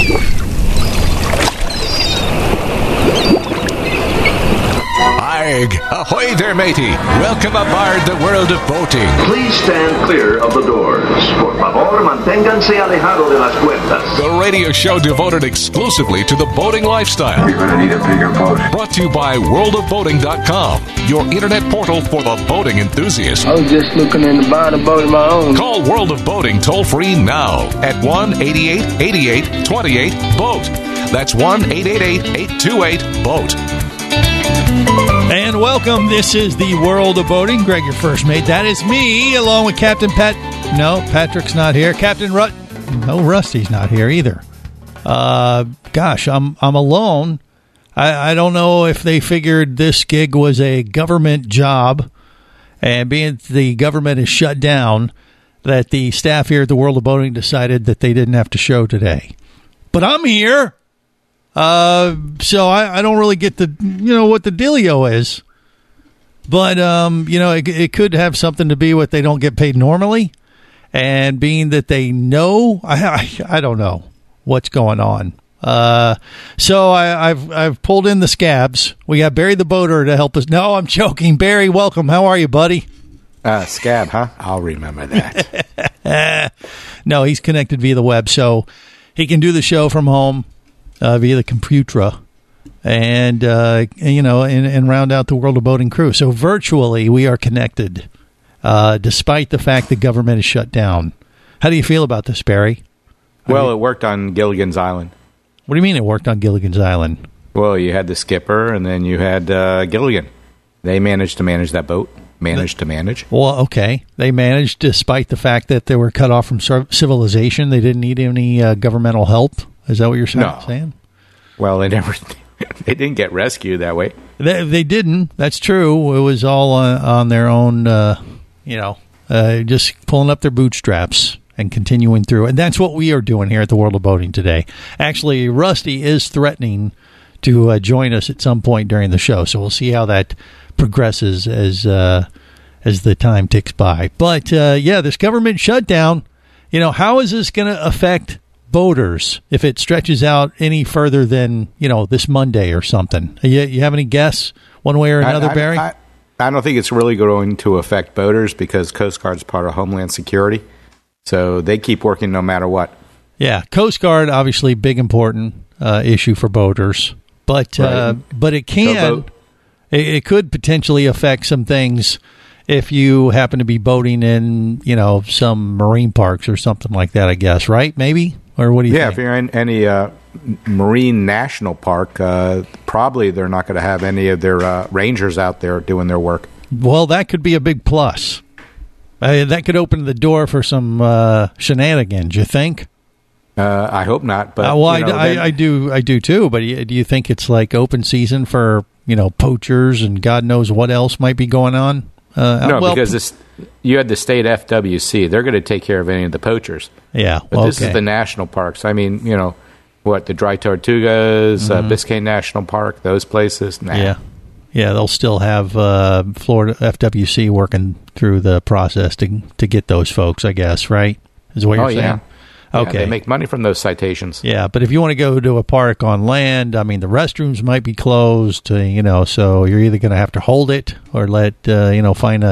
Ahoy there, matey. Welcome aboard the world of boating. Please stand clear of the doors. Por favor, manténganse alejado de las puertas. The radio show devoted exclusively to the boating lifestyle. You're going to need a bigger boat. Brought to you by worldofboating.com, your internet portal for the boating enthusiast. I was just looking into buying a boat of my own. Call World of Boating toll-free now at 1-8888-28-BOAT. That's 1-888-828-BOAT. And welcome. This is the World of Boating. Greg, your first mate. That is me, along with Captain Pat. No, Patrick's not here. Captain No, Rusty's not here either. Gosh, I'm alone. I don't know if they figured this gig was a government job, and being the government is shut down, that the staff here at the World of Boating decided that they didn't have to show today. But I'm here. So I don't really get what the dealio is, but, it could have something to be with they don't get paid normally, and being that they know, I don't know what's going on. So I've pulled in the scabs. We got Barry the Boater to help us. No, I'm joking. Barry, welcome. How are you, buddy? Scab, huh? I'll remember that. No, he's connected via the web, so he can do the show from home. Via the computer, and round out the World of Boating crew. So virtually, we are connected, despite the fact the government is shut down. How do you feel about this, Barry? Well, it worked on Gilligan's Island. What do you mean it worked on Gilligan's Island? Well, you had the skipper, and then you had Gilligan. They managed to manage that boat. Well, okay. They managed despite the fact that they were cut off from civilization. They didn't need any governmental help. Is that what you're saying? Well, they didn't get rescued that way. They didn't. That's true. It was all on their own, just pulling up their bootstraps and continuing through. And that's what we are doing here at the World of Boating today. Actually, Rusty is threatening to join us at some point during the show, so we'll see how that progresses as the time ticks by. But, this government shutdown, how is this going to affect boaters if it stretches out any further than this Monday or something? You have any guess one way or another, Barry? I don't think it's really going to affect boaters because Coast Guard's part of Homeland Security, so they keep working no matter what. Yeah, Coast Guard obviously big important issue for boaters, but it can it could potentially affect some things if you happen to be boating in some marine parks or something like that. I guess, right? Maybe. Or what do you think? Yeah, if you're in any marine national park, probably they're not going to have any of their rangers out there doing their work. Well, that could be a big plus. That could open the door for some shenanigans, you think? I hope not. But I do too. But do you think it's like open season for poachers and God knows what else might be going on? Because you had the state FWC. They're going to take care of any of the poachers. Yeah. But this is the national parks. I mean, the Dry Tortugas, Biscayne National Park, those places. Nah. Yeah. Yeah, they'll still have Florida FWC working through the process to get those folks, I guess, right? Is what you're saying? Yeah. Okay. Yeah, they make money from those citations. Yeah, but if you want to go to a park on land, I mean, the restrooms might be closed, so you're either going to have to hold it or find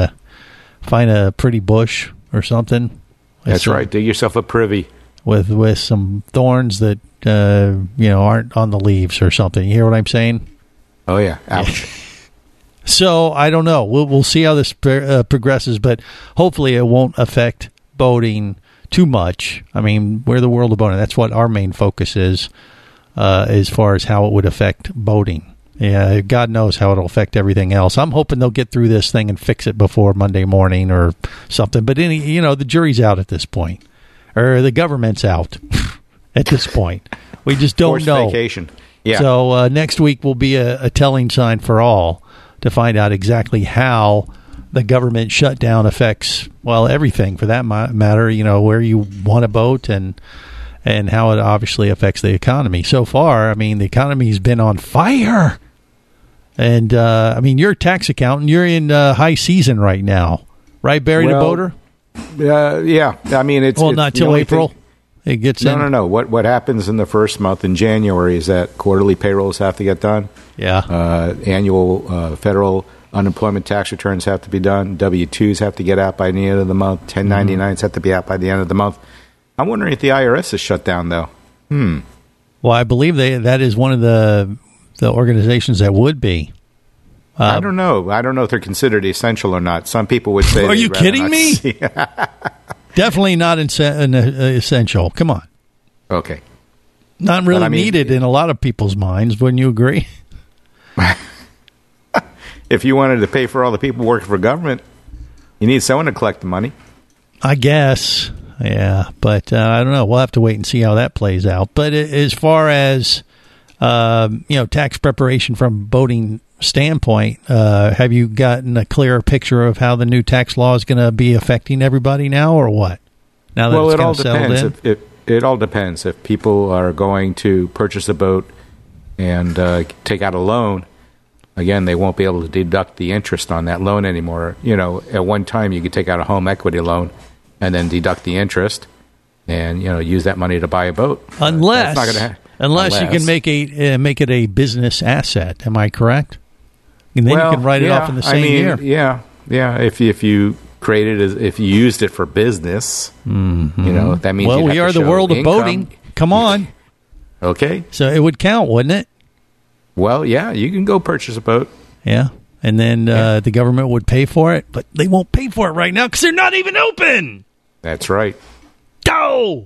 a pretty bush or something. That's right. Dig yourself a privy. With some thorns that, aren't on the leaves or something. You hear what I'm saying? Oh, yeah. Ouch. So, I don't know. We'll see how this progresses, but hopefully it won't affect boating too much. I mean, we're the World of Boating. That's what our main focus is, as far as how it would affect boating. Yeah, God knows how it'll affect everything else. I'm hoping they'll get through this thing and fix it before Monday morning or something. But the jury's out at this point, or the government's out at this point. We just don't know. Vacation. Yeah. So next week will be a telling sign for all to find out exactly how the government shutdown affects, everything for that matter, where you want a boat and how it obviously affects the economy. So far, I mean, the economy's been on fire. And, you're a tax accountant. You're in high season right now. Right, Barry the Boater? Yeah. I mean, it's... Well, not till April. It gets in. No. What happens in the first month in January is that quarterly payrolls have to get done. Yeah. Annual federal unemployment tax returns have to be done. W-2s have to get out by the end of the month. 1099s have to be out by the end of the month. I'm wondering if the IRS is shut down, though. Well, I believe that is one of the organizations that would be. I don't know. I don't know if they're considered essential or not. Some people would say. Are you kidding me? Definitely not essential. Come on. Okay. Not really needed in a lot of people's minds. Wouldn't you agree? If you wanted to pay for all the people working for government, you need someone to collect the money. I guess. Yeah, but I don't know. We'll have to wait and see how that plays out. But as far as tax preparation from voting standpoint, have you gotten a clearer picture of how the new tax law is going to be affecting everybody now, or what? Now that it all depends. It all depends. If people are going to purchase a boat and take out a loan, again, they won't be able to deduct the interest on that loan anymore. At one time you could take out a home equity loan and then deduct the interest and use that money to buy a boat. Unless unless you can make it a business asset. Am I correct? And then you can write it off in the same year. Yeah. If you created it, if you used it for business, that means. Well, we are the world of boating. Come on. Okay. So it would count, wouldn't it? Well, yeah, you can go purchase a boat. Yeah, and then the government would pay for it, but they won't pay for it right now because they're not even open. That's right. Go.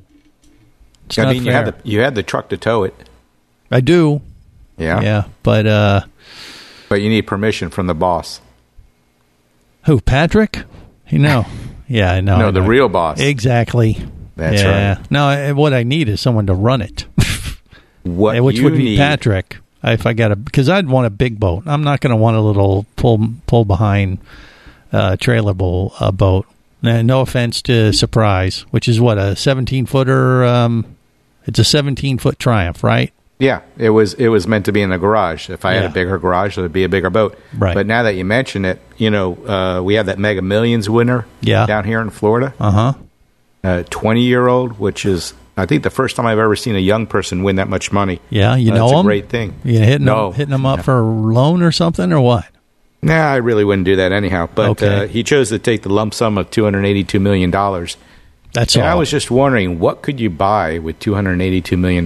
You had the truck to tow it. I do. Yeah. But you need permission from the boss. Who, Patrick? No. Yeah, no. No, the real boss. Exactly. That's right. No, what I need is someone to run it. Which would be Patrick. If I got because I'd want a big boat. I'm not going to want a little pull behind trailer boat. No offense to Surprise, which is what, a 17-footer. It's a 17-foot Triumph, right? Yeah, it was meant to be in the garage. If I had a bigger garage, it would be a bigger boat. Right. But now that you mention it, we have that Mega Millions winner down here in Florida. 20-year-old, which is, I think, the first time I've ever seen a young person win that much money. Yeah, you know him? That's a great thing. You hitting him up for a loan or something, or what? Nah, I really wouldn't do that anyhow. But he chose to take the lump sum of $282 million. That's all. I was just wondering, what could you buy with $282 million?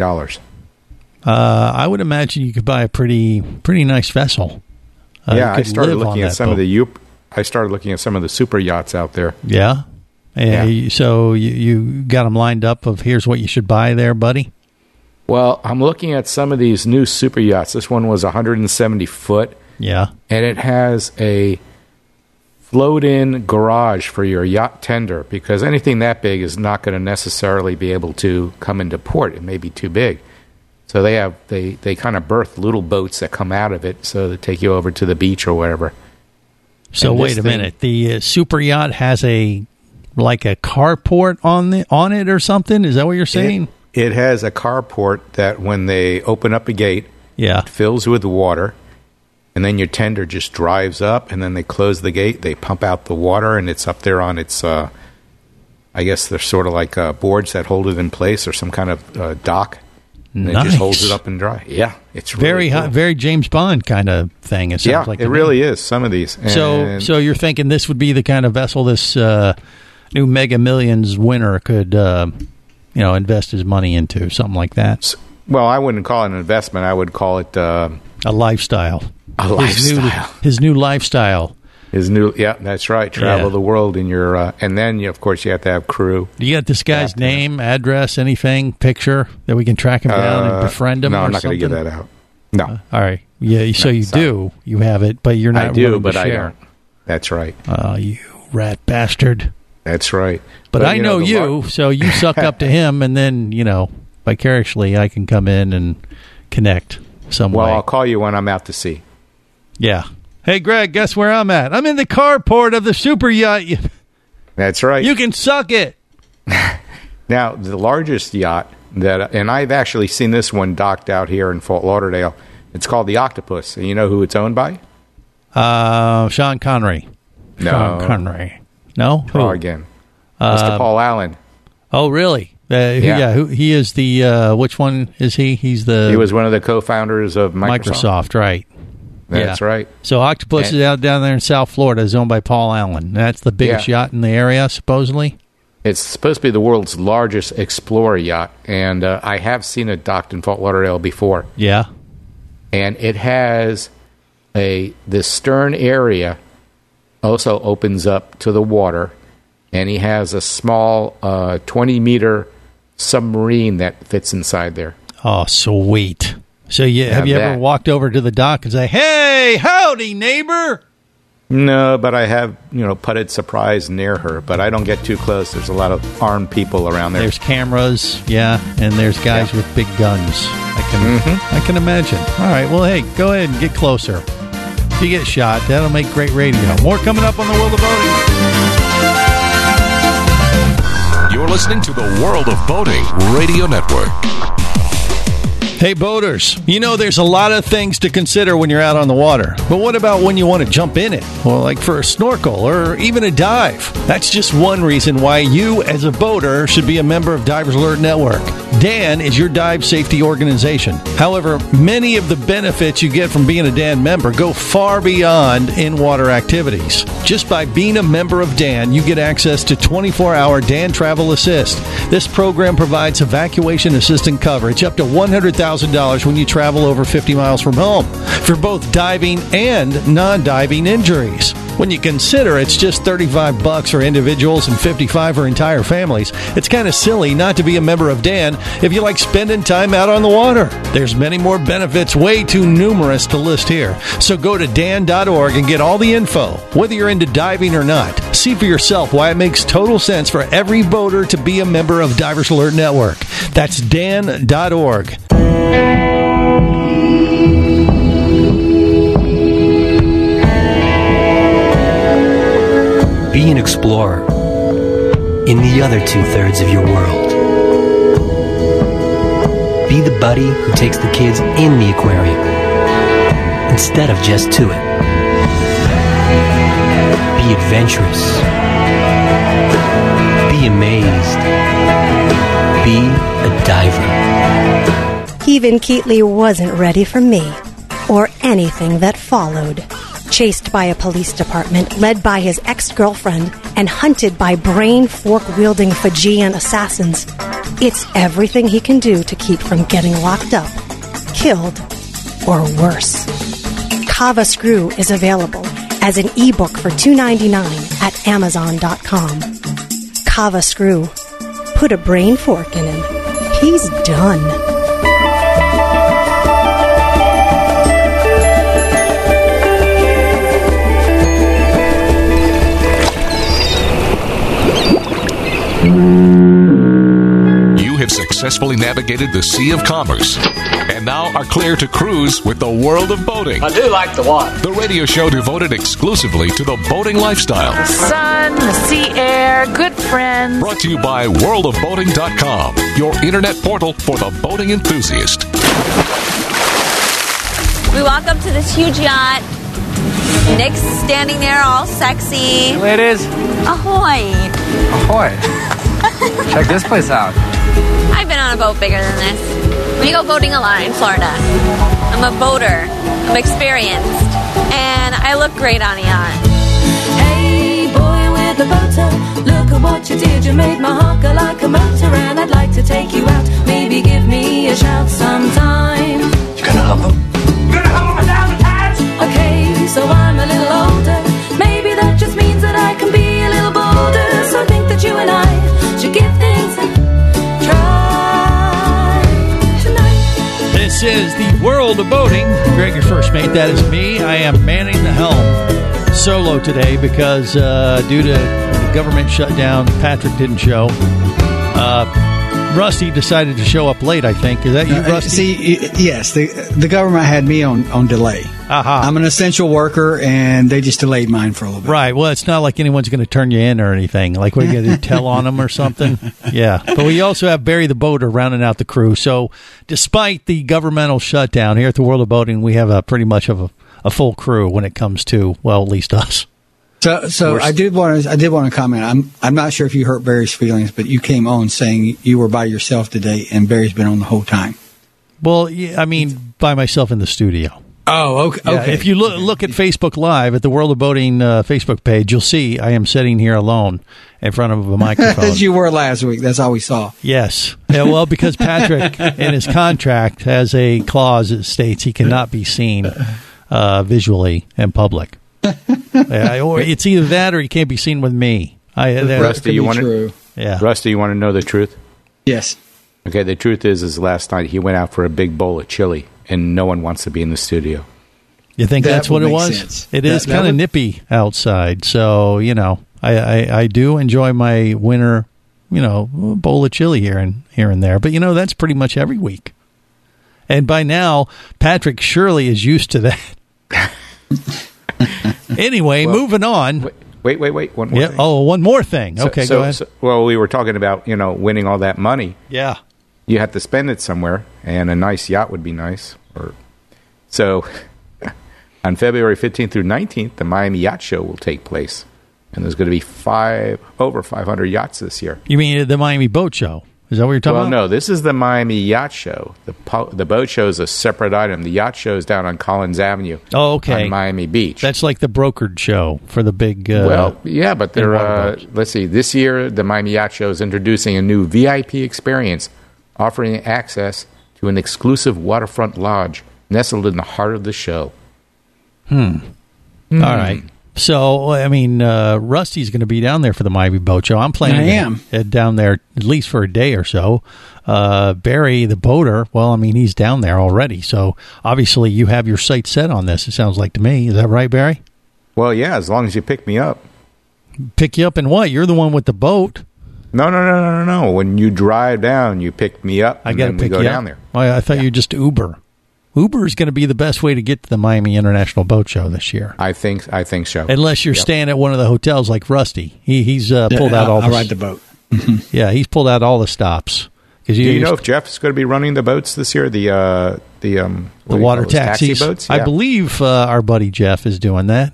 I would imagine you could buy a pretty nice vessel. I started looking at some of the super yachts out there. Yeah. So you got them lined up of here's what you should buy there, buddy? Well, I'm looking at some of these new super yachts. This one was 170 foot. Yeah. And it has a float-in garage for your yacht tender, because anything that big is not going to necessarily be able to come into port. It may be too big. So they kind of berth little boats that come out of it so they take you over to the beach or wherever. So wait a minute. The super yacht has a carport on it or something? Is that what you're saying? It has a carport that when they open up a gate, it fills with water, and then your tender just drives up, and then they close the gate, they pump out the water, and it's up there on its, I guess they're sort of like boards that hold it in place or some kind of dock. And it just holds it up and dry. Yeah, it's really very cool. Very James Bond kind of thing. It sounds like it really is. Some of these. So you're thinking this would be the kind of vessel this new Mega Millions winner could, invest his money into, something like that. Well, I wouldn't call it an investment. I would call it a lifestyle. A lifestyle. His new lifestyle. That's right. Travel the world in your, and then of course you have to have crew. Do you got this guy's name, address, anything, picture that we can track him down and befriend him? No, I'm not going to give that out. No. All right. Yeah. So you have it, but you're not. I do, but I don't. That's right. You rat bastard. That's right. But I know you, so you suck up to him, and then vicariously I can come in and connect some way. Well, I'll call you when I'm out to sea. Yeah. Hey, Greg, guess where I'm at? I'm in the carport of the super yacht. That's right. You can suck it. Now, the largest yacht and I've actually seen this one docked out here in Fort Lauderdale. It's called the Octopus. And you know who it's owned by? Sean Connery. No. Sean Connery. No? Try again. Mr. Paul Allen. Oh, really? He is the which one is he? He was one of the co-founders of Microsoft, right? That's right. So Octopus is out down there in South Florida, is owned by Paul Allen. That's the biggest yacht in the area, supposedly. It's supposed to be the world's largest explorer yacht, and I have seen it docked in Fort Lauderdale before. Yeah, and it has the stern area also opens up to the water, and he has a small 20-meter submarine that fits inside there. Oh, sweet. So have you ever walked over to the dock and say, "Hey, howdy, neighbor"? No, but I have, putted surprise near her, but I don't get too close. There's a lot of armed people around there. There's cameras, and there's guys with big guns. I can imagine. All right, well, hey, go ahead and get closer. If you get shot, that'll make great radio. More coming up on the World of Boating. You're listening to the World of Boating Radio Network. Hey, boaters, there's a lot of things to consider when you're out on the water. But what about when you want to jump in it? Well, like for a snorkel or even a dive. That's just one reason why you, as a boater, should be a member of Divers Alert Network. DAN is your dive safety organization. However, many of the benefits you get from being a DAN member go far beyond in-water activities. Just by being a member of DAN, you get access to 24-hour DAN Travel Assist. This program provides evacuation assistant coverage up to $100,000 when you travel over 50 miles from home for both diving and non-diving injuries. When you consider it's just $35 for individuals and $55 for entire families, it's kind of silly not to be a member of DAN if you like spending time out on the water. There's many more benefits, way too numerous to list here. So go to dan.org and get all the info, whether you're into diving or not. See for yourself why it makes total sense for every boater to be a member of Divers Alert Network. That's dan.org. Be an explorer in the other two-thirds of your world. Be the buddy who takes the kids in the aquarium instead of just to it. Be adventurous. Be amazed. Be a diver. Kevin Keatley wasn't ready for me or anything that followed. Chased by a police department led by his ex-girlfriend and hunted by brain fork-wielding Fijian assassins, it's everything he can do to keep from getting locked up, killed, or worse. Kava Screw is available as an ebook for $2.99 at Amazon.com. Kava Screw. Put a brain fork in him. He's done. You have successfully navigated the Sea of Commerce and now are clear to cruise with the World of Boating. I do like the water. The radio show devoted exclusively to the boating lifestyle. The sun, the sea air, good friends. Brought to you by worldofboating.com, your internet portal for the boating enthusiast. We walk up to this huge yacht. Nick's standing there all sexy. Ladies. Ahoy. Ahoy. Check this place out. I've been on a boat bigger than this. We go boating a lot in Florida. I'm a boater. I'm experienced. And I look great on a yacht. Hey, boy with the boater, look at what you did. You made my heart go like a motor, and I'd like to take you out. Maybe give me a shout sometime. You gonna hump him? You gonna hump him down the patch? Okay, so I'm a little older. Maybe that just means that I can be a little bolder. So I think that you and I should give things a try tonight. This is the World of Boating. Greg, your first mate. That is me. I am manning the helm solo today because due to the government shutdown, Patrick didn't show. Rusty decided to show up late, I think. Is that you, Rusty? Yes. The government had me on delay. Aha. I'm an essential worker, and they just delayed mine for a little bit. Right. Well, it's not like anyone's going to turn you in or anything. Like, what are you going to do, tell on them or something? Yeah. But we also have Barry the Boater rounding out the crew. So despite the governmental shutdown here at the World of Boating, we have pretty much of a full crew when it comes to, well, at least us. So I did want to comment. I'm not sure if you hurt Barry's feelings, but you came on saying you were by yourself today, and Barry's been on the whole time. Well, yeah, I mean, by myself in the studio. Oh, okay. Yeah, if you look at Facebook Live at the World of Boating Facebook page, you'll see I am sitting here alone in front of a microphone. As you were last week. That's all we saw. Yes. Yeah, well, because Patrick, in his contract, has a clause that states he cannot be seen visually in public. Or it's either that or he can't be seen with me. Rusty, you want to? Yeah. Rusty, you want to know the truth? Yes. Okay. The truth is last night he went out for a big bowl of chili, and no one wants to be in the studio. You think that's what it was? Sense. It is kind of nippy outside, so I do enjoy my winter, bowl of chili here and there. But that's pretty much every week. And by now, Patrick surely is used to that. Anyway, moving on. Wait. One more thing. Oh, one more thing. Okay, go ahead. Well, we were talking about, winning all that money. Yeah. You have to spend it somewhere, and a nice yacht would be nice. So on February 15th through 19th, the Miami Yacht Show will take place. And there's going to be over 500 yachts this year. You mean the Miami Boat Show? Is that what you're talking about? Well, no, this is the Miami Yacht Show. The boat show is a separate item. The yacht show is down on Collins Avenue. Oh, okay. On Miami Beach. That's like the brokered show for the big... well, yeah, but they're... let's see. This year, the Miami Yacht Show is introducing a new VIP experience, offering access to an exclusive waterfront lodge nestled in the heart of the show. All right. So, I mean, Rusty's going to be down there for the Miami Boat Show. I'm planning to head down there at least for a day or so. Barry, the boater, well, I mean, he's down there already. So, obviously, you have your sights set on this, it sounds like to me. Is that right, Barry? Well, yeah, as long as you pick me up. Pick you up in what? You're the one with the boat. No. When you drive down, you pick me up, and then we go down there. Well, I thought you just Uber. Uber is going to be the best way to get to the Miami International Boat Show this year. I think so. Unless you're staying at one of the hotels like Rusty. He's pulled out all the... I'll ride the boat. Yeah, he's pulled out all the stops. Do you know if Jeff's going to be running the boats this year? The water taxis? Taxi boats? Yeah. I believe our buddy Jeff is doing that.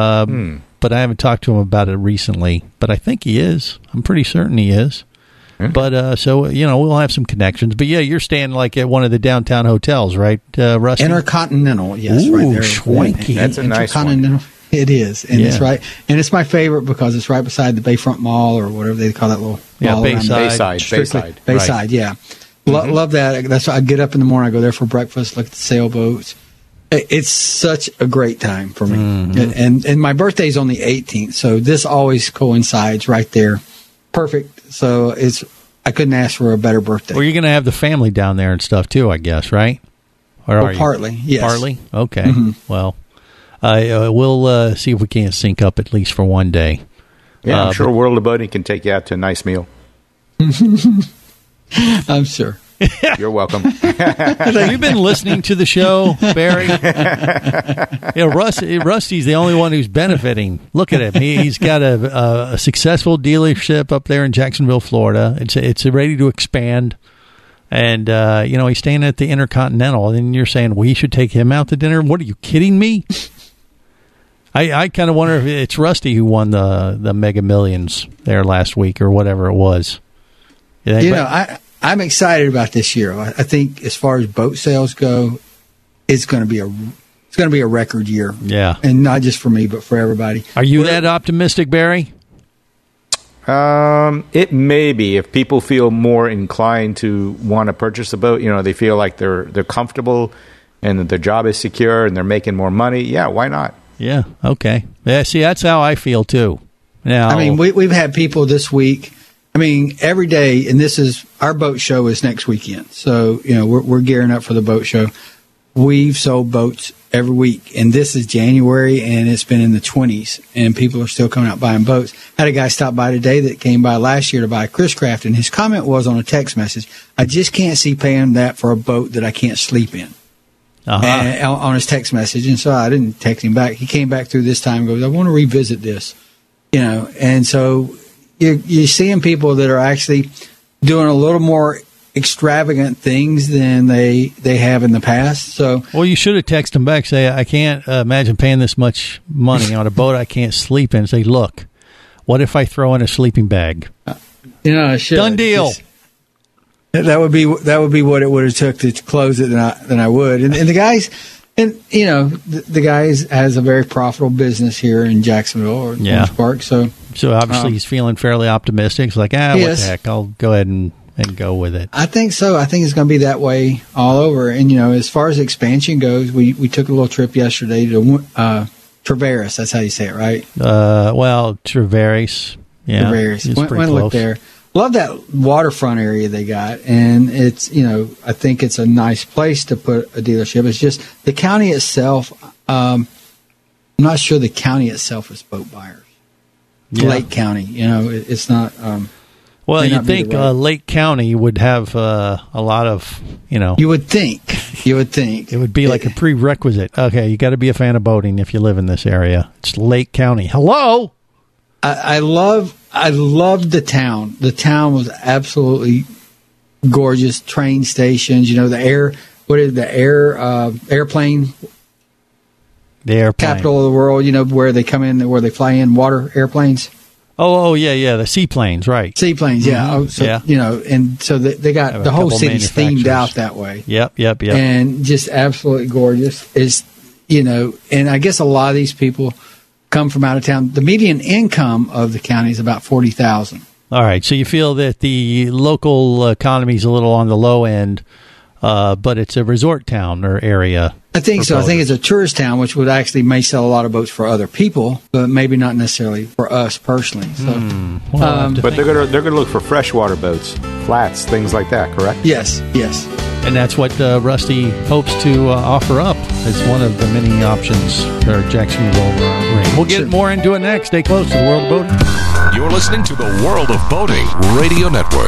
But I haven't talked to him about it recently. But I think he is. I'm pretty certain he is. But, so, we'll have some connections. But, yeah, you're staying, like, at one of the downtown hotels, right, Rusty? Intercontinental, yes, Ooh, right there. Schwanky. That's a nice one. It is, and it's right. And it's my favorite because it's right beside the Bayfront Mall or whatever they call that little mall. Bayside. Bayside, yeah. Love that. That's why I get up in the morning, I go there for breakfast, look at the sailboats. It's such a great time for me. And my birthday's on the 18th, so this always coincides right there. Perfect. So I couldn't ask for a better birthday. Well, you're going to have the family down there and stuff too, I guess, right? Or are partly, yes. Partly? Okay. Well, we'll see if we can't sync up at least for one day. Yeah, I'm sure World of Boating can take you out to a nice meal. I'm sure. You're welcome. Have you been listening to the show, Barry? Rusty's the only one who's benefiting. Look at him. He's got a successful dealership up there in Jacksonville, Florida. It's ready to expand. And, he's staying at the Intercontinental. And you're saying we should take him out to dinner? What, are you kidding me? I kind of wonder if it's Rusty who won the Mega Millions there last week or whatever it was. I'm excited about this year. I think as far as boat sales go, it's going to be a record year. Yeah, and not just for me, but for everybody. Are you that optimistic, Barry? It may be if people feel more inclined to want to purchase a boat. They feel like they're comfortable and that their job is secure and they're making more money. Yeah, why not? Yeah. Okay. Yeah. See, that's how I feel too. Now, I mean, we've had people this week. I mean, every day, and our boat show is next weekend. So, we're gearing up for the boat show. We've sold boats every week, and this is January, and it's been in the 20s, and people are still coming out buying boats. I had a guy stop by today that came by last year to buy a Chris Craft, and his comment was on a text message, I just can't see paying that for a boat that I can't sleep in. And on his text message, and so I didn't text him back. He came back through this time and goes, I want to revisit this, and so you're seeing people that are actually doing a little more extravagant things than they have in the past. So, well, you should have texted them back. Say, I can't imagine paying this much money on a boat I can't sleep in. Say, look, what if I throw in a sleeping bag? I should. Done deal. That would be what it would have took to close it than I would. And the guys, the guys has a very profitable business here in Jacksonville or Orange Park. So obviously he's feeling fairly optimistic. It's like, what the heck? I'll go ahead and go with it. I think so. I think it's going to be that way all over. And as far as expansion goes, we took a little trip yesterday to Traverse. That's how you say it, right? Traverse. Yeah, Traverse. Went to look there. Love that waterfront area they got, and it's I think it's a nice place to put a dealership. It's just the county itself. I'm not sure the county itself is boat buyers. Yeah. Lake County, it's not. Well, you'd think Lake County would have a lot of, You would think. It would be like a prerequisite. Okay, you got to be a fan of boating if you live in this area. It's Lake County. Hello. I loved the town. The town was absolutely gorgeous. Train stations, the airplane? The airplane. Capital of the world, where they come in, where they fly in water airplanes. Oh, yeah, the seaplanes, right. Seaplanes, yeah. Mm-hmm. Oh, so, and so they got the whole city's themed out that way. Yep. And just absolutely gorgeous. And I guess a lot of these people come from out of town. The median income of the county is about $40,000. All right, so you feel that the local economy is a little on the low end, but it's a resort town or area. I think so. I think it's a tourist town, which would actually may sell a lot of boats for other people, but maybe not necessarily for us personally. So, but they're gonna look for freshwater boats, flats, things like that. Correct? Yes. And that's what Rusty hopes to offer up as one of the many options for Jacksonville Ring. We'll get more into it next. Stay close to the World of Boating. You're listening to the World of Boating Radio Network.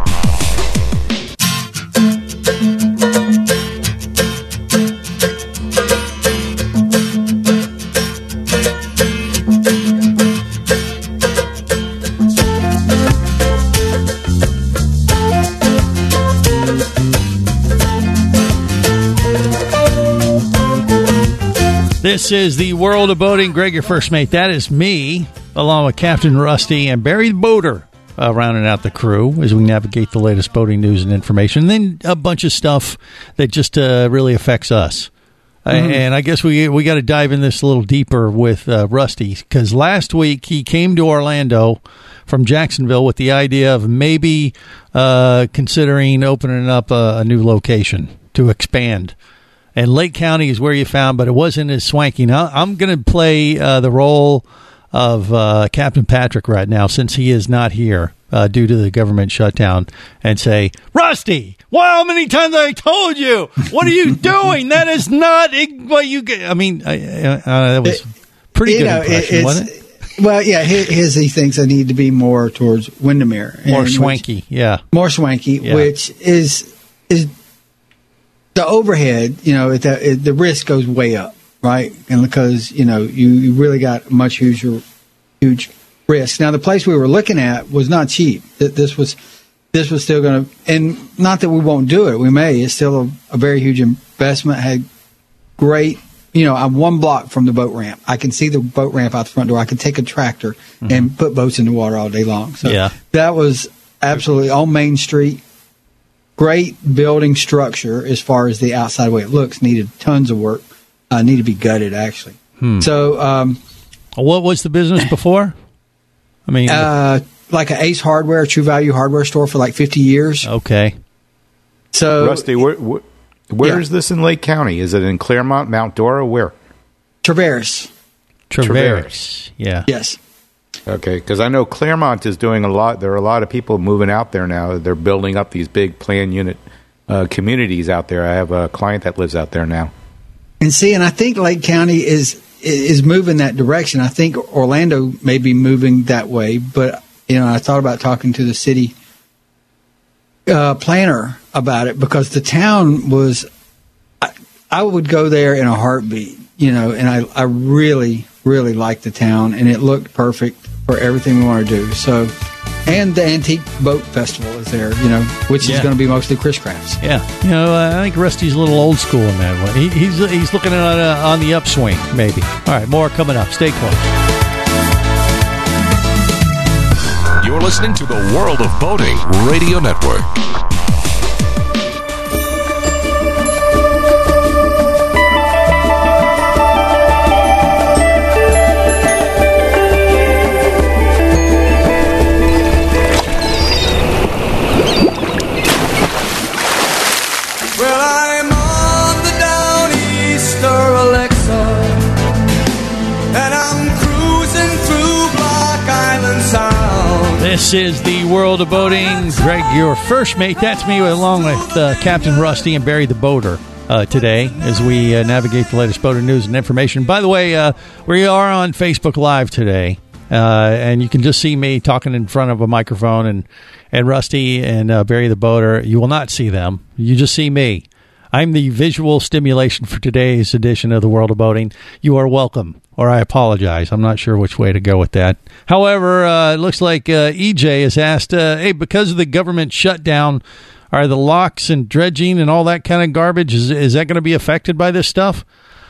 This is the World of Boating. Greg, your first mate. That is me, along with Captain Rusty and Barry the Boater, rounding out the crew as we navigate the latest boating news and information. And then a bunch of stuff that just really affects us. And I guess we got to dive in this a little deeper with Rusty, because last week he came to Orlando from Jacksonville with the idea of maybe considering opening up a new location to expand. And Lake County is where you found, but it wasn't as swanky. Now, I'm going to play the role of Captain Patrick right now, since he is not here due to the government shutdown, and say, Rusty, how many times have I told you? What are you doing? That is not what you get. I mean, that was pretty good impression, wasn't it? Well, yeah, he thinks I need to be more towards Windermere. More swanky, More swanky, which is the overhead, the risk goes way up, right? And because, you really got much huge risk. Now, the place we were looking at was not cheap. This was still going to, and not that we won't do it. We may. It's still a very huge investment. Had great, I'm one block from the boat ramp. I can see the boat ramp out the front door. I could take a tractor and put boats in the water all day long. So that was absolutely on Main Street. Great building structure as far as the outside way it looks. Needed tons of work. Need to be gutted, actually. So, what was the business before? I mean, like an Ace Hardware, True Value hardware store for like 50 years. Okay. So, Rusty, where is this in Lake County? Is it in Claremont, Mount Dora? Where? Traverse. Yeah. Yes. Okay, because I know Claremont is doing a lot. There are a lot of people moving out there now. They're building up these big planned unit communities out there. I have a client that lives out there now. And I think Lake County is moving that direction. I think Orlando may be moving that way, but I thought about talking to the city planner about it, because the town was. I would go there in a heartbeat, and I really, really liked the town, and it looked perfect for everything we want to do. So, And the Antique Boat Festival is there, which is going to be mostly Chris Crafts. Yeah. I think Rusty's a little old school in that way. He's looking on the upswing, maybe. All right, more coming up. Stay close. You're listening to the World of Boating Radio Network. This is the World of Boating. Greg, your first mate. That's me, along with Captain Rusty and Barry the Boater today, as we navigate the latest boater news and information. By the way, we are on Facebook Live today, and you can just see me talking in front of a microphone, and Rusty and Barry the Boater. You will not see them. You just see me. I'm the visual stimulation for today's edition of the World of Boating. You are welcome, or I apologize. I'm not sure which way to go with that. However, it looks like EJ has asked, hey, because of the government shutdown, are the locks and dredging and all that kind of garbage, is that going to be affected by this stuff?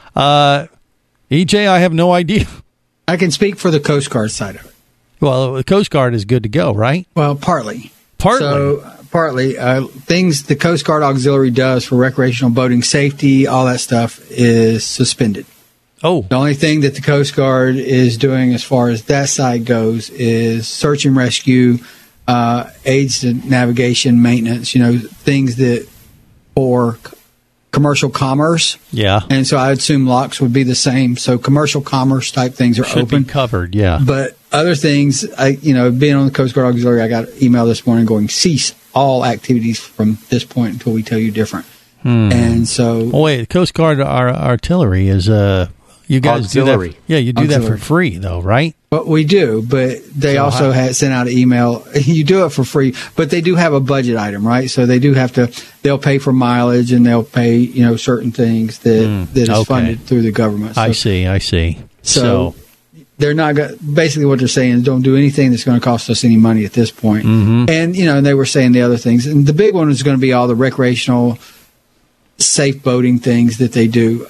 EJ, I have no idea. I can speak for the Coast Guard side of it. Well, the Coast Guard is good to go, right? Well, partly. Partly, things the Coast Guard Auxiliary does for recreational boating safety, all that stuff is suspended. Oh. The only thing that the Coast Guard is doing as far as that side goes is search and rescue, aids to navigation, maintenance, things that for commercial commerce. Yeah. And so I assume locks would be the same. So commercial commerce type things are Should open. Be covered, yeah. But other things, being on the Coast Guard Auxiliary, I got an email this morning going, cease all activities from this point until we tell you different. And so... Oh, wait, Coast Guard Artillery is... you guys Auxiliary. do that. Yeah, you do that for free, though, right? But we do, but they also had sent out an email. You do it for free, but they do have a budget item, right? So they do have to. They'll pay for mileage and they'll pay, certain things that is funded through the government. So, I see. So they're not going. Basically, what they're saying is, don't do anything that's going to cost us any money at this point. Mm-hmm. And and they were saying the other things, and the big one is going to be all the recreational, safe boating things that they do.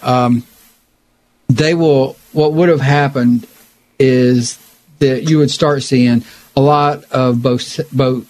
They will. What would have happened is that you would start seeing a lot of boat.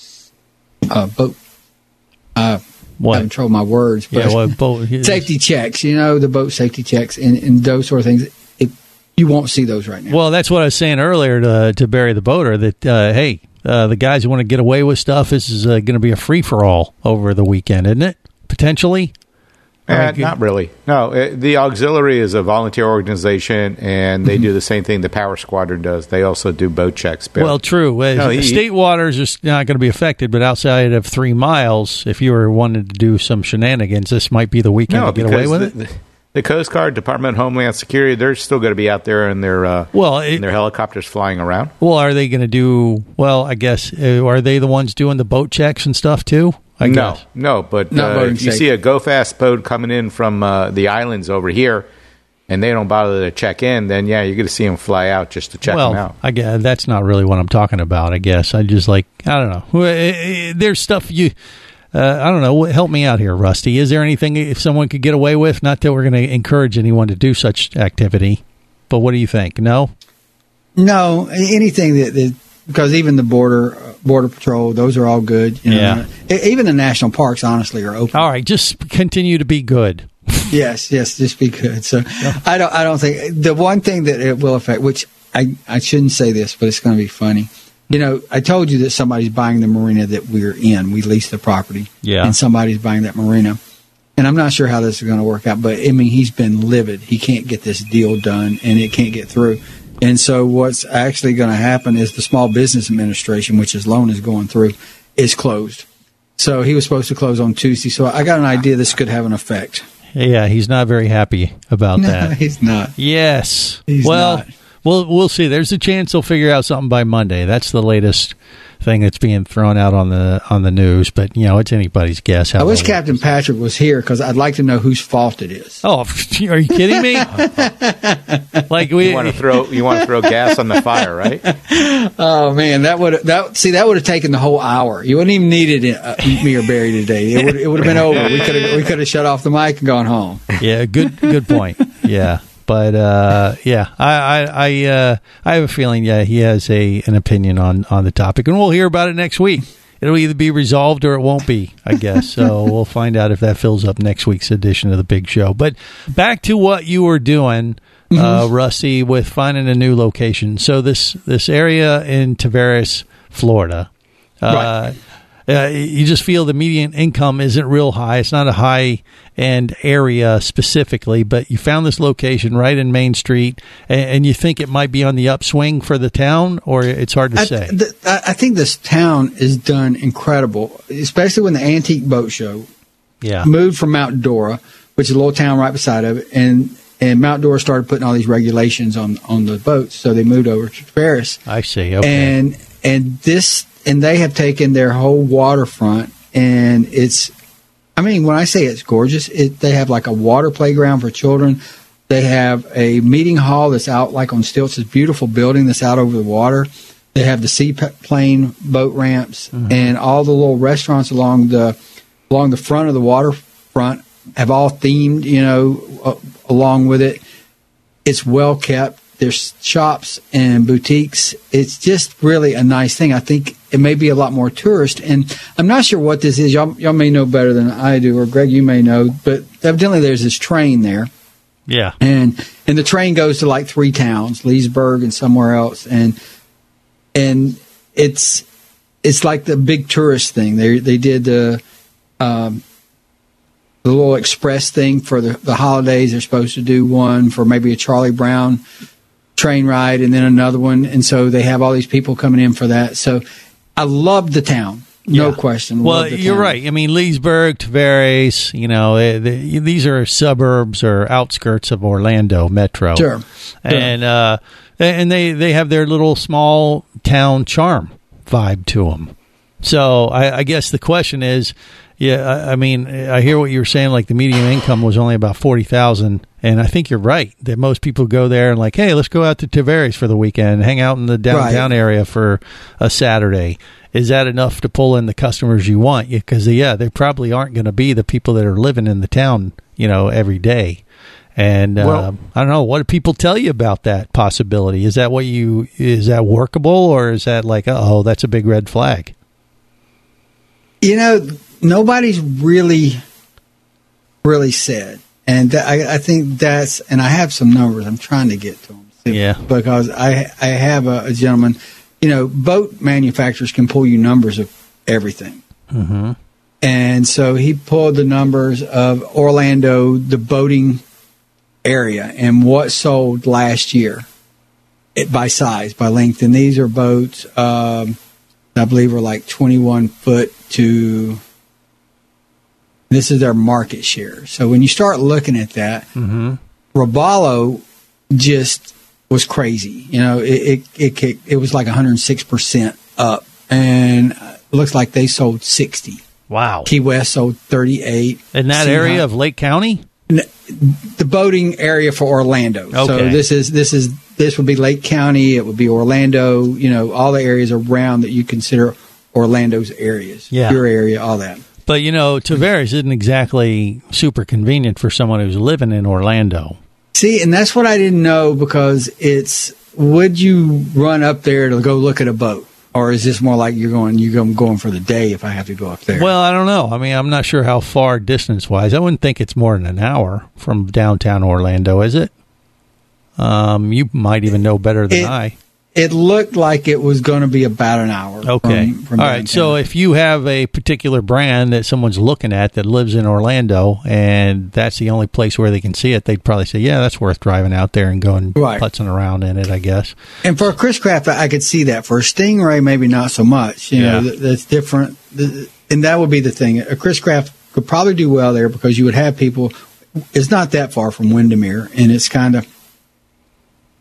What? I control my words, but boat safety checks. The boat safety checks and those sort of things. You won't see those right now. Well, that's what I was saying earlier to Barry the Boater. That hey, the guys who want to get away with stuff, this is going to be a free for all over the weekend, isn't it? Potentially. Not really. No, the Auxiliary is a volunteer organization, and they do the same thing the Power Squadron does. They also do boat checks. Bill. Well, true. State waters are not going to be affected, but outside of 3 miles, if you were wanting to do some shenanigans, this might be the weekend to get away with it. The Coast Guard, Department of Homeland Security, they're still going to be out there in their in their helicopters flying around. Well, are they going to do? Well, I guess are they the ones doing the boat checks and stuff too? No, but if you see a Go Fast boat coming in from the islands over here, and they don't bother to check in, then you're going to see them fly out just to check them out. I guess that's not really what I'm talking about. I guess I just I don't know. There's stuff you. I don't know. Help me out here, Rusty. Is there anything if someone could get away with? Not that we're going to encourage anyone to do such activity, but what do you think? No, anything that because even the border patrol, those are all good. Yeah. Even the national parks, honestly, are open. All right, just continue to be good. Yes, just be good. So I don't think the one thing that it will affect, which I shouldn't say this, but it's going to be funny. I told you that somebody's buying the marina that we're in. We lease the property. Yeah. And somebody's buying that marina. And I'm not sure how this is going to work out, but he's been livid. He can't get this deal done, and it can't get through. And so what's actually going to happen is the Small Business Administration, which his loan is going through, is closed. So he was supposed to close on Tuesday. So I got an idea this could have an effect. Yeah, he's not very happy about that. No, he's not. Yes. He's not. We'll see. There's a chance they'll figure out something by Monday. That's the latest thing that's being thrown out on the news, but it's anybody's guess. I wish Captain Patrick was here because I'd like to know whose fault it is. Oh, are you kidding me? Like you want to throw gas on the fire, right? Oh man, that would have taken the whole hour. You wouldn't even needed me or Barry today. It would have been over. We could have shut off the mic and gone home. Yeah, good point. Yeah. But I have a feeling he has an opinion on the topic, and we'll hear about it next week. It'll either be resolved or it won't be, I guess. So we'll find out if that fills up next week's edition of the Big Show. But back to what you were doing, Rusty, with finding a new location. So this area in Tavares, Florida. Right. You just feel the median income isn't real high. It's not a high-end area specifically, but you found this location right in Main Street, and you think it might be on the upswing for the town, or it's hard to say? I think this town is done incredible, especially when the Antique Boat Show moved from Mount Dora, which is a little town right beside of it, and Mount Dora started putting all these regulations on the boats, so they moved over to Paris. I see, okay. And they have taken their whole waterfront, and when I say it's gorgeous, they have like a water playground for children. They have a meeting hall that's out like on stilts. It's a beautiful building that's out over the water. They have the seaplane boat ramps, and all the little restaurants along the front of the waterfront have all themed, along with it. It's well kept. There's shops and boutiques. It's just really a nice thing. I think it may be a lot more tourist, and I'm not sure what this is. Y'all may know better than I do, or Greg, you may know, but evidently there's this train there. Yeah. And the train goes to like 3 towns, Leesburg and somewhere else, and it's like the big tourist thing. They did the little express thing for the holidays. They're supposed to do one for maybe a Charlie Brown train ride, and then another one, and so they have all these people coming in for that. So I love the town, no question. Well, you're right. I mean, Leesburg, Tavares, these are suburbs or outskirts of Orlando Metro. Sure. And they have their little small town charm vibe to them. So I guess the question is, I hear what you were saying, like the median income was only about $40,000, and I think you're right that most people go there and like, hey, let's go out to Tavares for the weekend, hang out in the downtown area for a Saturday. Is that enough to pull in the customers you want? Because they probably aren't going to be the people that are living in the town, every day. And I don't know, what do people tell you about that possibility? Is that workable, or is that like, that's a big red flag? Nobody's really said. And I think and I have some numbers. I'm trying to get to them. Yeah. Because I have a gentleman, boat manufacturers can pull you numbers of everything. Mm-hmm. And so he pulled the numbers of Orlando, the boating area, and what sold last year by size, by length. And these are boats, I believe, are like 21 foot to... This is their market share. So when you start looking at that, Robalo just was crazy. It was like 106% up, and it looks like they sold 60. Wow. Key West sold 38. In that area of Lake County? The boating area for Orlando. Okay. So this would be Lake County. It would be Orlando. All the areas around that you consider Orlando's areas. Yeah. Your area, all that. But, Tavares isn't exactly super convenient for someone who's living in Orlando. See, and that's what I didn't know, because would you run up there to go look at a boat? Or is this more like you're going for the day if I have to go up there? Well, I don't know. I mean, I'm not sure how far distance-wise. I wouldn't think it's more than an hour from downtown Orlando, is it? You might even know better than I. It looked like it was going to be about an hour. Okay. From all right. So if you have a particular brand that someone's looking at that lives in Orlando, and that's the only place where they can see it, they'd probably say, yeah, that's worth driving out there and going putzing around in it, I guess. And for a Chris Craft, I could see that. For a Stingray, maybe not so much. That's different. And that would be the thing. A Chris Craft could probably do well there, because you would have people. It's not that far from Windermere, and it's kind of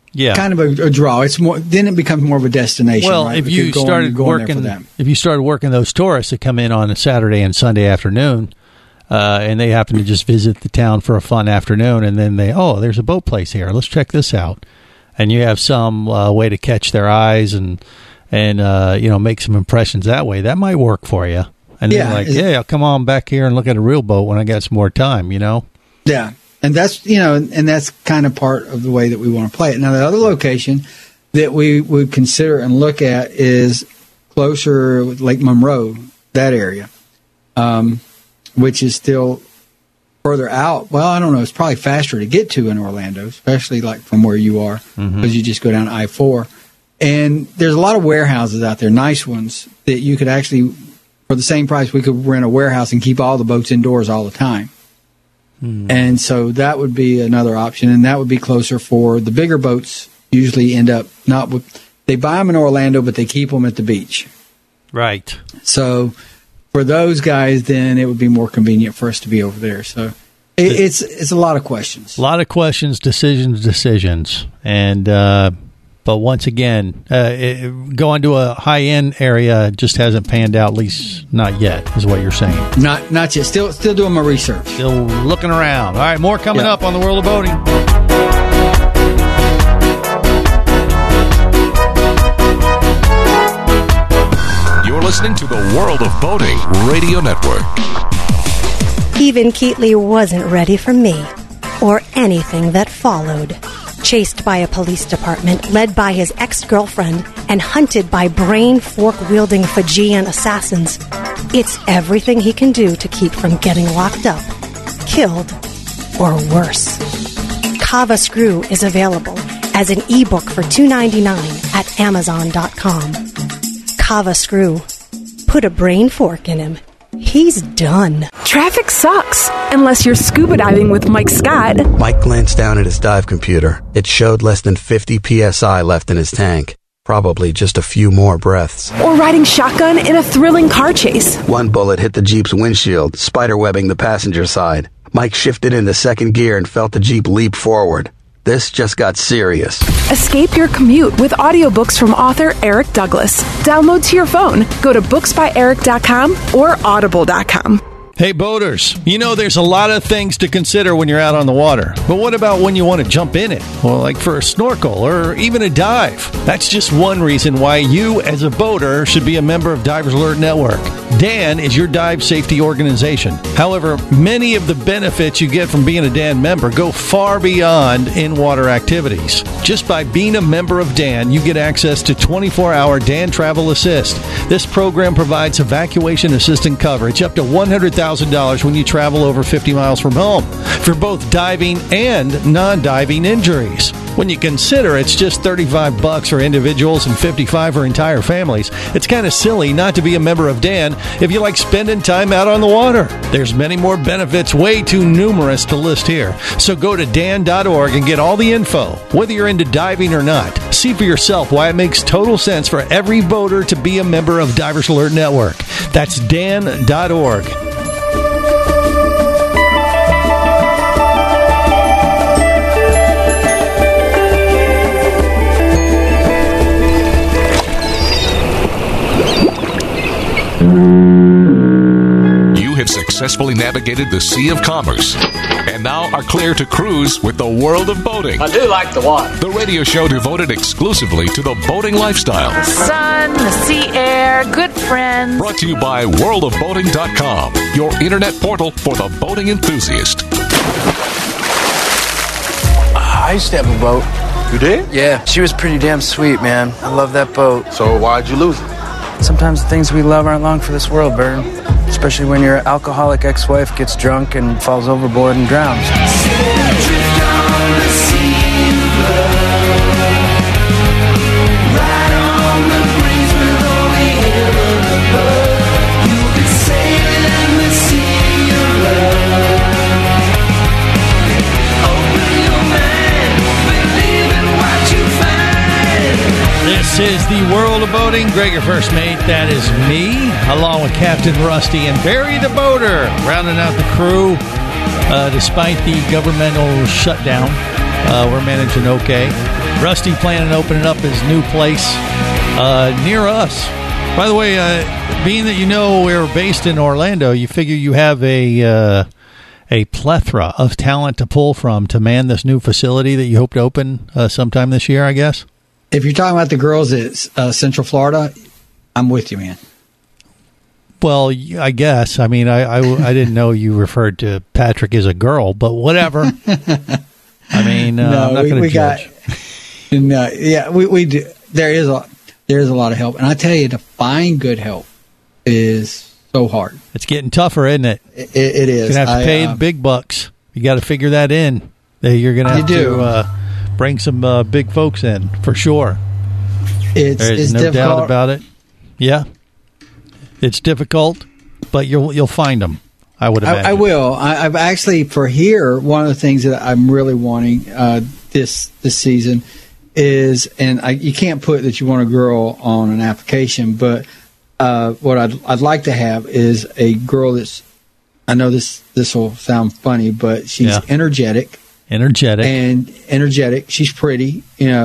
kind of a draw. It's more. Then it becomes more of a destination. Well, right? if you started working those tourists that come in on a Saturday and Sunday afternoon, and they happen to just visit the town for a fun afternoon, and then there's a boat place here. Let's check this out. And you have some way to catch their eyes and make some impressions that way. That might work for you. And then I'll come on back here and look at a real boat when I got some more time. Yeah, and that's kind of part of the way that we want to play it. Now, the other location that we would consider and look at is closer with Lake Monroe, that area, which is still further out. Well, I don't know. It's probably faster to get to in Orlando, especially like from where you are, because you just go down I-4. And there's a lot of warehouses out there, nice ones, that you could actually, for the same price, we could rent a warehouse and keep all the boats indoors all the time. And so that would be another option, and that would be closer for the bigger boats. Usually end up they buy them in Orlando, but they keep them at the beach. Right. So for those guys, then it would be more convenient for us to be over there. So it's a lot of questions. A lot of questions, decisions. And but once again, going to a high-end area just hasn't panned out, at least not yet, is what you're saying. Not yet. Still doing my research. Still looking around. All right, more coming up on The World of Boating. You're listening to the World of Boating Radio Network. Even Keatley wasn't ready for me or anything that followed. Chased by a police department led by his ex-girlfriend and hunted by brain fork-wielding Fijian assassins, it's everything he can do to keep from getting locked up, killed, or worse. Kava Screw is available as an ebook for $2.99 at Amazon.com. Kava Screw. Put a brain fork in him. He's done. Traffic sucks, unless you're scuba diving with Mike Scott. Mike glanced down at his dive computer. It showed less than 50 PSI left in his tank. Probably just a few more breaths. Or riding shotgun in a thrilling car chase. One bullet hit the Jeep's windshield, spiderwebbing the passenger side. Mike shifted into second gear and felt the Jeep leap forward. This just got serious. Escape your commute with audiobooks from author Eric Douglas. Download to your phone. Go to booksbyeric.com or audible.com. Hey, boaters, there's a lot of things to consider when you're out on the water. But what about when you want to jump in it? Well, like for a snorkel or even a dive. That's just one reason why you, as a boater, should be a member of Divers Alert Network. DAN is your dive safety organization. However, many of the benefits you get from being a DAN member go far beyond in-water activities. Just by being a member of DAN, you get access to 24-hour DAN Travel Assist. This program provides evacuation assistant coverage up to $100,000 when you travel over 50 miles from home for both diving and non-diving injuries. When you consider it's just $35 for individuals and $55 for entire families, it's kind of silly not to be a member of DAN if you like spending time out on the water. There's many more benefits, way too numerous to list here. So go to dan.org and get all the info, whether you're into diving or not. See for yourself why it makes total sense for every boater to be a member of Divers Alert Network. That's dan.org. You have successfully navigated the Sea of Commerce and now are clear to cruise with the World of Boating. I do like the water. The radio show devoted exclusively to the boating lifestyle. The sun, the sea air, good friends. Brought to you by worldofboating.com, your internet portal for the boating enthusiast. I used to have a boat. You did? Yeah, she was pretty damn sweet, man. I love that boat. So why'd you lose it? Sometimes the things we love aren't long for this world, Vern. Especially when your alcoholic ex-wife gets drunk and falls overboard and drowns. This is the World of Boating. Greg, your first mate. That is me, along with Captain Rusty and Barry the Boater, rounding out the crew. Despite the governmental shutdown, we're managing okay. Rusty planning to opening up his new place near us. By the way, being that we're based in Orlando, you figure you have a plethora of talent to pull from to man this new facility that you hope to open sometime this year, I guess. If you're talking about the girls at Central Florida, I'm with you, man. Well, I guess. I mean, I didn't know you referred to Patrick as a girl, but whatever. I mean, no, I'm not going to judge. We do. There is a lot of help, and I tell you, to find good help is so hard. It's getting tougher, isn't it? It is. You're going to have to pay the big bucks. You got to figure that in. That you're going to have to bring some big folks in for sure. There's no doubt about it. Yeah, it's difficult, but you'll find them. I would imagine. I will. I've actually, for here, one of the things that I'm really wanting this season is, and you can't put that you want a girl on an application, but what I'd like to have is a girl that's, I know this will sound funny, but she's energetic. She's pretty,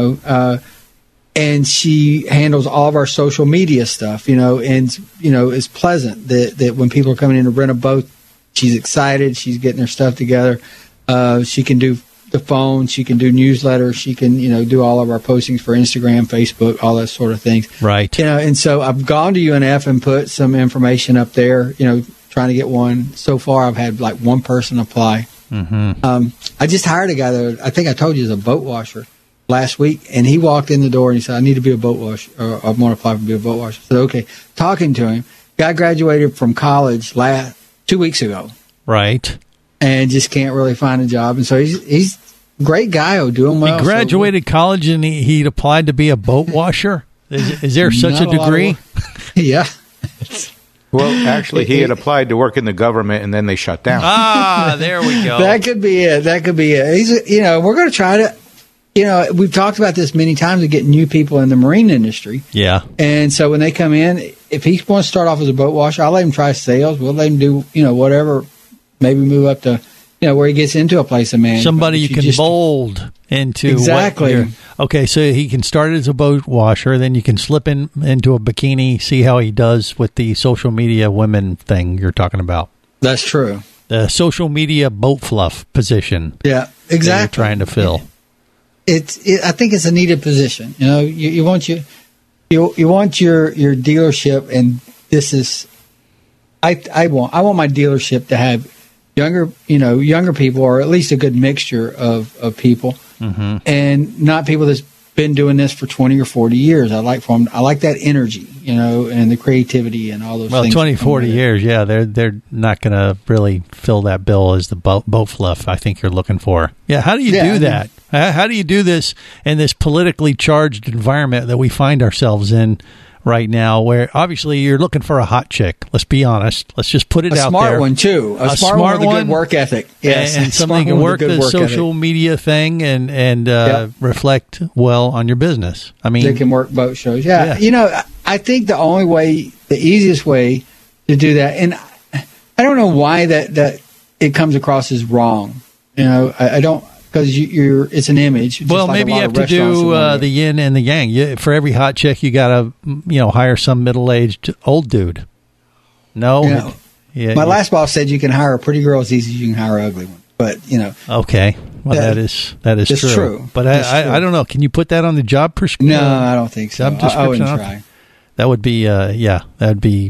and she handles all of our social media stuff, and is pleasant that when people are coming in to rent a boat, she's excited. She's getting her stuff together. She can do the phone. She can do newsletters. She can, do all of our postings for Instagram, Facebook, all that sort of things. Right. And so I've gone to UNF and put some information up there, trying to get one. So far, I've had like one person apply. Mm-hmm. I just hired a guy that I think I told you is a boat washer last week, and he walked in the door and he said, I need to be a boat washer, or I want to apply to be a boat washer. I said, okay. Talking to him, guy graduated from college 2 weeks ago. Right. And just can't really find a job. And so he's a great guy, doing well. He graduated college and he'd applied to be a boat washer? Is there such a degree? Yeah. Well, actually, he had applied to work in the government, and then they shut down. There we go. That could be it. He's, we're going to try to, we've talked about this many times of getting new people in the marine industry. Yeah. And so when they come in, if he wants to start off as a boat washer, I'll let him try sales. We'll let him do, whatever, maybe move up to, where he gets into a place of management. Somebody you can mold into. Exactly. Okay, so he can start as a boat washer, then you can slip into a bikini, see how he does with the social media women thing you're talking about. That's true. The social media boat fluff position. Yeah, exactly. That you're trying to fill. I think it's a needed position. You want your dealership, and this is, I want my dealership to have younger people, or at least a good mixture of people, mm-hmm. and not people that's been doing this for 20 or 40 years. I like that energy, and the creativity and all those things. 20, 40 years, yeah, they're not going to really fill that bill as the boat fluff I think you're looking for. Yeah, how do you do that? How do you do this in this politically charged environment that we find ourselves in right now, where obviously you're looking for a hot chick? Let's be honest. Let's just put it out there. A smart one, too. A smart one with a good work ethic. Yes, and something can work the social media thing and reflect well on your business. I mean, they can work boat shows. Yeah. I think the easiest way to do that, and I don't know why that it comes across as wrong. I don't, because it's an image. Well, maybe you have to do the yin and the yang. For every hot chick, you got to hire some middle-aged old dude. No, my last boss said you can hire a pretty girl as easy as you can hire an ugly one. But okay, well that is true. But I don't know. Can you put that on the job description? No, I don't think so. Job description. I wouldn't try. That would be that'd be.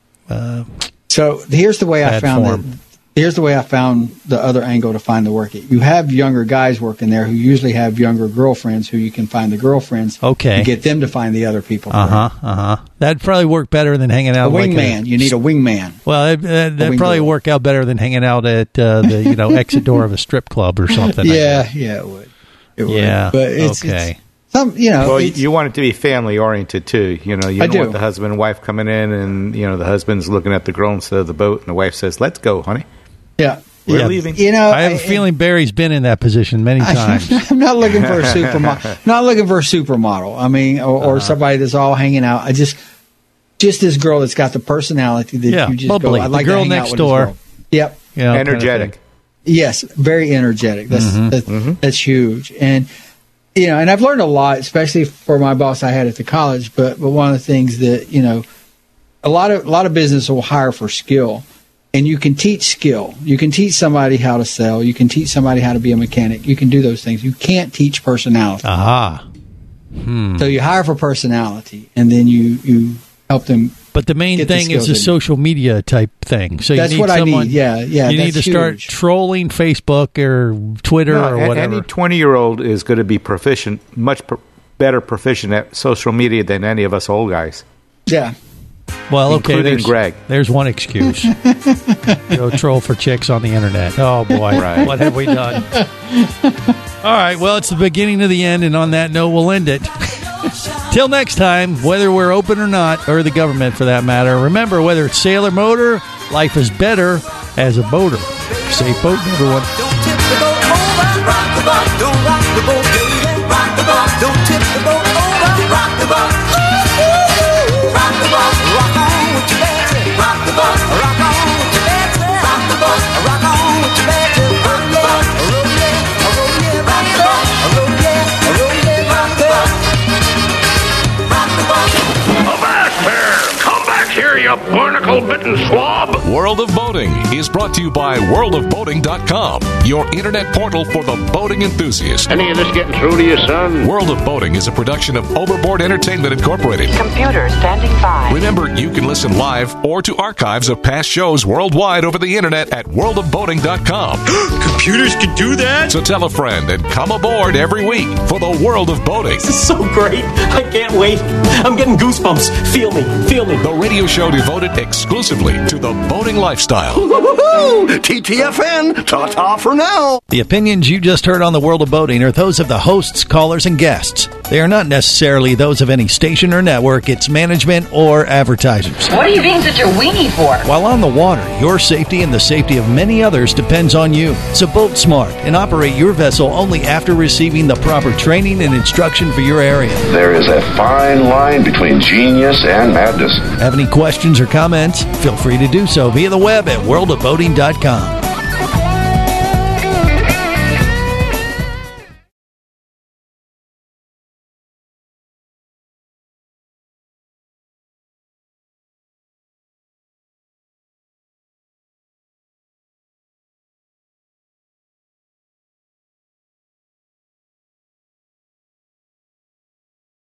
So here's the way I found it. Here's the way I found the other angle to find the work. You have younger guys working there who usually have younger girlfriends who you can find the girlfriends. Okay. And get them to find the other people. That'd probably work better than hanging out. A wingman. You need a wingman. Well, that'd probably work out better than hanging out at the exit door of a strip club or something. Yeah, it would. It would. Yeah. But it's well, you want it to be family oriented too. You don't want the husband and wife coming in and the husband's looking at the girl instead of the boat, and the wife says, "Let's go, honey." Yeah. We're leaving. I have a feeling Barry's been in that position many times. I'm not looking for a supermodel. Not looking for a supermodel. I mean, or somebody that's all hanging out. I just this girl that's got the personality that you just bubbly. go. I like the girl to hang next out door. With this girl. Yep. Energetic. Yes, very energetic. That's huge. And and I've learned a lot, especially for my boss I had at the college. But one of the things that a lot of business will hire for skill, and you can teach skill. You can teach somebody how to sell. You can teach somebody how to be a mechanic. You can do those things. You can't teach personality. Aha. So you hire for personality, and then you help them. But the main thing is a social media type thing. So that's you need what someone, I need. Yeah. You need to start trolling Facebook or Twitter or whatever. Any 20-year-old is going to be much better proficient at social media than any of us old guys. Yeah. Well, okay, including Greg. There's one excuse. Go troll for chicks on the internet. Oh, boy. Right. What have we done? All right, well, it's the beginning of the end, and on that note, we'll end it. Till next time, whether we're open or not, or the government for that matter, remember, whether it's sail or motor, life is better as a boater. Safe boating, everyone. Don't tip the boat over, rock the boat, don't rock the boat, baby, rock the boat, don't tip the boat over, rock the boat, rock the boat, rock on with your baby, rock the boat, rock on with your baby, rock the boat, rock on with your baby, rock the boat, roll yeah, rock the boat, roll yeah, rock the boat, rock the boat. Avast there! Come back here, you barnacle-bitten swab! World of Boating is brought to you by worldofboating.com, your internet portal for the boating enthusiast. Any of this getting through to you, son? World of Boating is a production of Overboard Entertainment Incorporated. Computer standing by. Remember, you can listen live or to archives of past shows worldwide over the internet at worldofboating.com. Computers can do that? So tell a friend and come aboard every week for the World of Boating. This is so great. I can't wait. I'm getting goosebumps. Feel me. The radio show devoted exclusively to the boating lifestyle. TTFN, ta-ta for now. The opinions you just heard on the World of Boating are those of the hosts, callers, and guests. They are not necessarily those of any station or network, its management, or advertisers. What are you being such a weenie for? While on the water, your safety and the safety of many others depends on you. So boat smart and operate your vessel only after receiving the proper training and instruction for your area. There is a fine line between genius and madness. Have any questions or comments? Feel free to do so via the web at worldofboating.com.